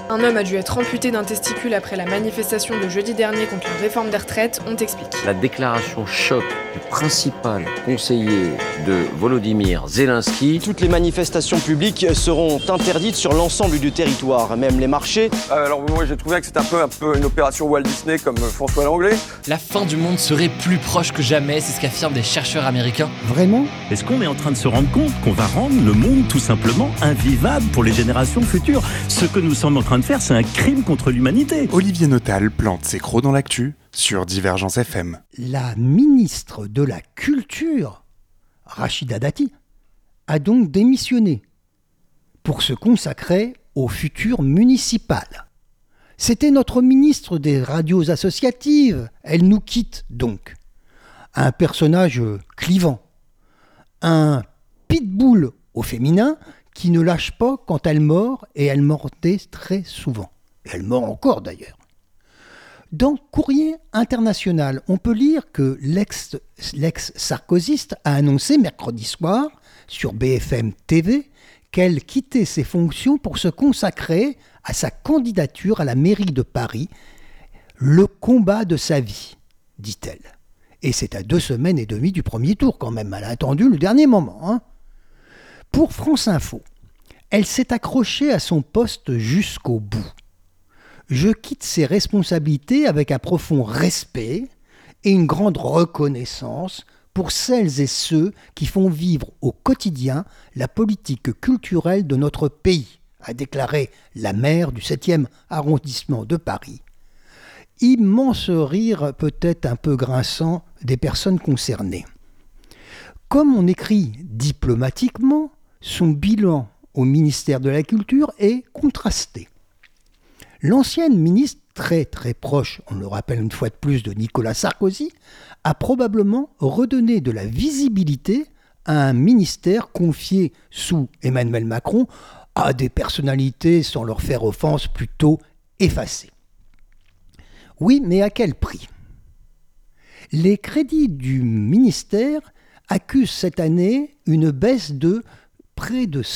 Un homme a dû être amputé d'un testicule après la manifestation de jeudi dernier contre la réforme des retraites, on t'explique. La déclaration choc du principal conseiller de Volodymyr Zelensky. Toutes les manifestations publiques seront interdites sur l'ensemble du territoire, même les marchés. Alors moi j'ai trouvé que c'était un peu une opération Walt Disney comme François Langlais. La fin du monde serait plus proche que jamais, c'est ce qu'affirment des chercheurs américains. Vraiment ? Est-ce qu'on est en train de se rendre compte qu'on va rendre le monde tout simplement invivable pour les générations futures ? Ce que nous sommes en train de faire, c'est un crime contre l'humanité. Olivier Notal plante ses crocs dans l'actu sur Divergence FM. La ministre de la Culture, Rachida Dati, a donc démissionné pour se consacrer au futur municipal. C'était notre ministre des radios associatives. Elle nous quitte donc. Un personnage clivant. Un pitbull au féminin qui ne lâche pas quand elle mord, et elle mordait très souvent. Elle mord encore d'ailleurs. Dans Courrier international, on peut lire que l'ex-sarkozyste a annoncé mercredi soir sur BFM TV qu'elle quittait ses fonctions pour se consacrer à sa candidature à la mairie de Paris, le combat de sa vie, dit-elle. Et c'est à 2 semaines et demie du premier tour quand même, elle a attendu le dernier moment. Hein. Pour France Info, elle s'est accrochée à son poste jusqu'au bout. Je quitte ces responsabilités avec un profond respect et une grande reconnaissance pour celles et ceux qui font vivre au quotidien la politique culturelle de notre pays, a déclaré la maire du 7e arrondissement de Paris. Immense rire peut-être un peu grinçant des personnes concernées. Comme on écrit diplomatiquement, son bilan au ministère de la Culture est contrasté. L'ancienne ministre, très très proche, on le rappelle une fois de plus, de Nicolas Sarkozy, a probablement redonné de la visibilité à un ministère confié sous Emmanuel Macron à des personnalités, sans leur faire offense, plutôt effacées. Oui, mais à quel prix ? Les crédits du ministère accusent cette année une baisse de près de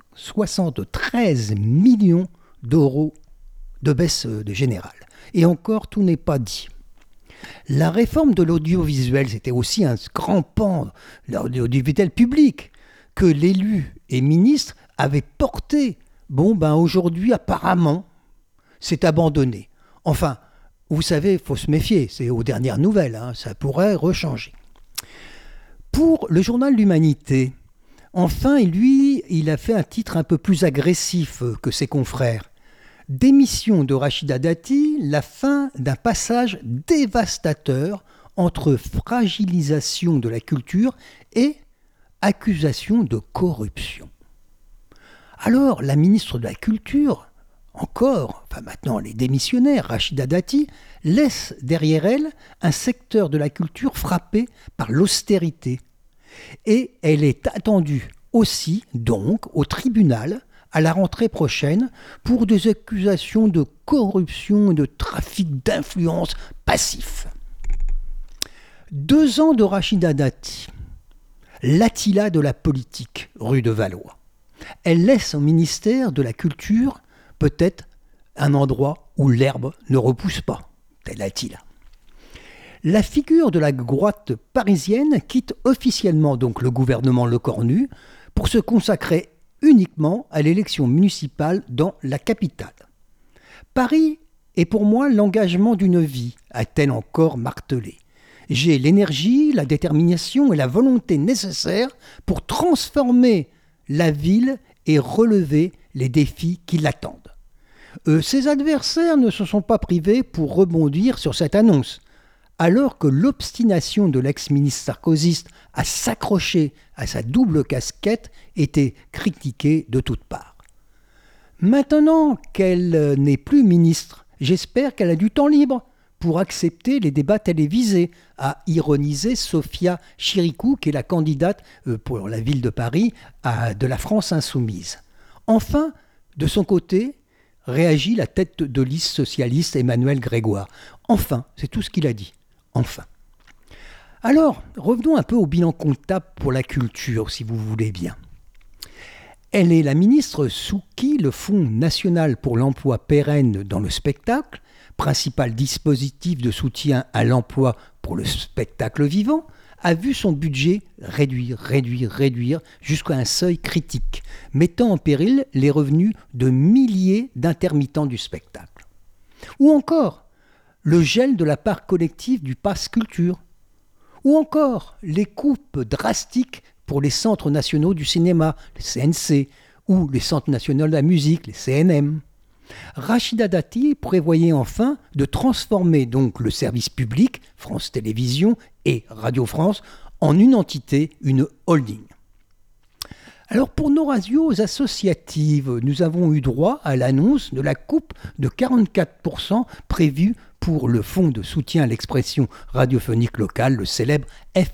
173 millions d'euros de baisse de générale. Et encore, tout n'est pas dit. La réforme de l'audiovisuel, c'était aussi un grand pan de l'audiovisuel public que l'élu et ministre avaient porté. Aujourd'hui, apparemment, c'est abandonné. Enfin, vous savez, il faut se méfier, c'est aux dernières nouvelles, ça pourrait rechanger. Pour le journal L'Humanité, enfin, lui, il a fait un titre un peu plus agressif que ses confrères. Démission de Rachida Dati, la fin d'un passage dévastateur entre fragilisation de la culture et accusation de corruption. Alors, la ministre de la Culture, maintenant elle est démissionnaire, Rachida Dati, laisse derrière elle un secteur de la culture frappé par l'austérité. Et elle est attendue aussi, donc, au tribunal, à la rentrée prochaine, pour des accusations de corruption et de trafic d'influence passif. 2 ans de Rachida Dati, l'Attila de la politique, rue de Valois. Elle laisse au ministère de la Culture peut-être un endroit où l'herbe ne repousse pas, tel Attila. La figure de la droite parisienne quitte officiellement donc le gouvernement Lecornu pour se consacrer uniquement à l'élection municipale dans la capitale. Paris est pour moi l'engagement d'une vie, a-t-elle encore martelé. J'ai l'énergie, la détermination et la volonté nécessaires pour transformer la ville et relever les défis qui l'attendent. Ses adversaires ne se sont pas privés pour rebondir sur cette annonce, alors que l'obstination de l'ex-ministre sarkozyste à s'accrocher à sa double casquette était critiquée de toutes parts. Maintenant qu'elle n'est plus ministre, j'espère qu'elle a du temps libre pour accepter les débats télévisés, a ironisé Sophia Chirikou, qui est la candidate pour la ville de Paris de la France insoumise. Enfin, de son côté, réagit la tête de liste socialiste Emmanuel Grégoire. Enfin, c'est tout ce qu'il a dit. Enfin. Alors, revenons un peu au bilan comptable pour la culture, si vous voulez bien. Elle est la ministre sous qui le Fonds national pour l'emploi pérenne dans le spectacle, principal dispositif de soutien à l'emploi pour le spectacle vivant, a vu son budget réduire jusqu'à un seuil critique, mettant en péril les revenus de milliers d'intermittents du spectacle. Ou encore, le gel de la part collective du pass culture. Ou encore, les coupes drastiques pour les centres nationaux du cinéma, les CNC, ou les centres nationaux de la musique, les CNM. Rachida Dati prévoyait enfin de transformer donc le service public, France Télévisions et Radio France, en une entité, une holding. Alors pour nos radios associatives, nous avons eu droit à l'annonce de la coupe de 44% prévue pour le Fonds de soutien à l'expression radiophonique locale, le célèbre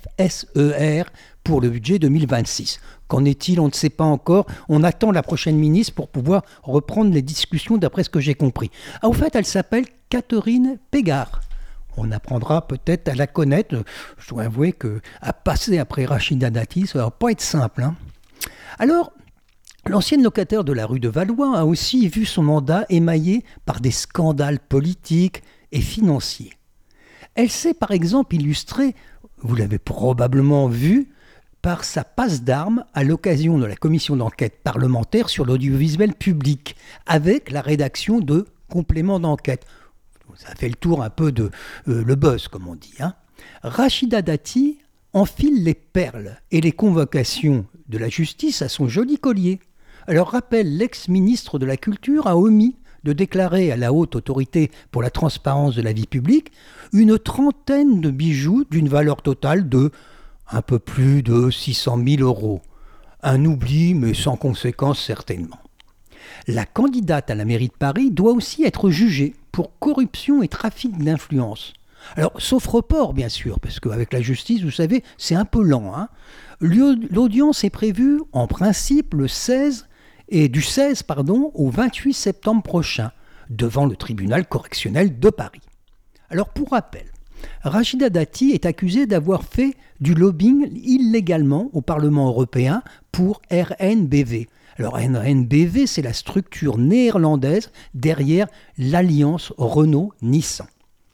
FSER, pour le budget 2026. Qu'en est-il? On ne sait pas encore. On attend la prochaine ministre pour pouvoir reprendre les discussions d'après ce que j'ai compris. Ah, au fait, elle s'appelle Catherine Pégard. On apprendra peut-être à la connaître. Je dois avouer qu'à passer après Rachida Dati, ça ne va pas être simple. Alors, l'ancienne locataire de la rue de Valois a aussi vu son mandat émaillé par des scandales politiques et financiers. Elle s'est par exemple illustrée, vous l'avez probablement vu, par sa passe d'armes à l'occasion de la commission d'enquête parlementaire sur l'audiovisuel public, avec la rédaction de compléments d'enquête. Ça fait le tour un peu de le buzz, comme on dit. Rachida Dati enfile les perles et les convocations de la justice à son joli collier. Alors rappelle, l'ex-ministre de la Culture a omis de déclarer à la haute autorité pour la transparence de la vie publique une trentaine de bijoux d'une valeur totale de un peu plus de 600 000 euros. Un oubli, mais sans conséquence certainement. La candidate à la mairie de Paris doit aussi être jugée pour corruption et trafic d'influence. Alors, sauf report, bien sûr, parce qu'avec la justice, vous savez, c'est un peu lent. L'audience est prévue, en principe, du 16 au 28 septembre prochain, devant le tribunal correctionnel de Paris. Alors, pour rappel, Rachida Dati est accusée d'avoir fait du lobbying illégalement au Parlement européen pour RNBV. Alors RNBV, c'est la structure néerlandaise derrière l'alliance Renault-Nissan.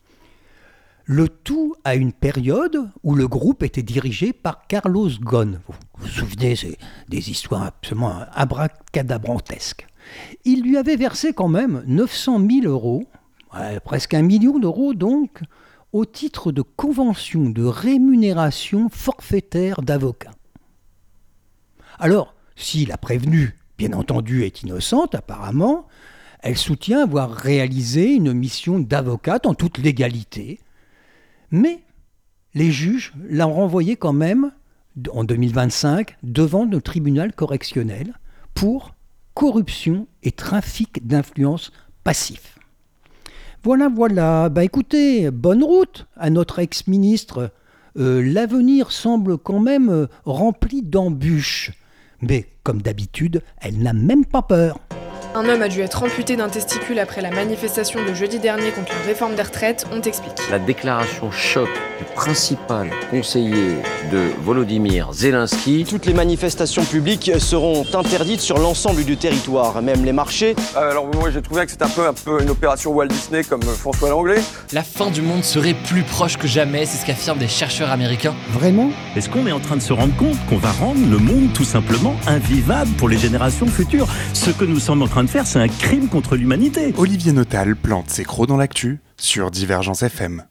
Le tout à une période où le groupe était dirigé par Carlos Ghosn. Vous vous souvenez, c'est des histoires absolument abracadabrantesques. Il lui avait versé quand même 900 000 euros, presque 1 million d'euros donc, au titre de convention de rémunération forfaitaire d'avocat. Alors, si la prévenue, bien entendu, est innocente, apparemment, elle soutient avoir réalisé une mission d'avocate en toute légalité, mais les juges l'ont renvoyée quand même, en 2025, devant le tribunal correctionnel pour corruption et trafic d'influence passif. Voilà. Écoutez, bonne route à notre ex-ministre. L'avenir semble quand même rempli d'embûches. Mais, comme d'habitude, elle n'a même pas peur. Un homme a dû être amputé d'un testicule après la manifestation de jeudi dernier contre la réforme des retraites, on t'explique. La déclaration choc du principal conseiller de Volodymyr Zelensky. Toutes les manifestations publiques seront interdites sur l'ensemble du territoire, même les marchés. Alors moi j'ai trouvé que c'était un peu une opération Walt Disney comme François Langlais. La fin du monde serait plus proche que jamais, c'est ce qu'affirment des chercheurs américains. Vraiment ? Est-ce qu'on est en train de se rendre compte qu'on va rendre le monde tout simplement invivable pour les générations futures? Ce que nous sommes en train de faire, c'est un crime contre l'humanité. Olivier Notal plante ses crocs dans l'actu sur Divergence FM.